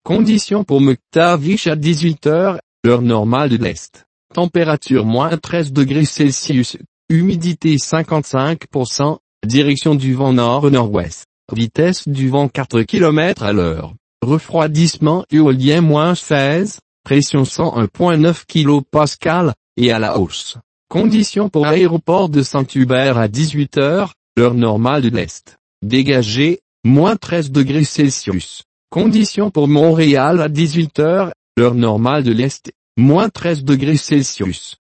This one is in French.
Conditions pour McTavish à 18 h, heure normale de l'Est. Température -13 degrés Celsius, humidité 55%, direction du vent nord-nord-ouest, vitesse du vent 4 km à l'heure, refroidissement éolien -16, pression 101,9 kPa, et à la hausse. Conditions pour aéroport de Saint-Hubert à 18 h, heure normale de l'Est. Dégagé, -13 degrés Celsius. Conditions pour Montréal à 18 h, heure normale de l'Est, -13 degrés Celsius.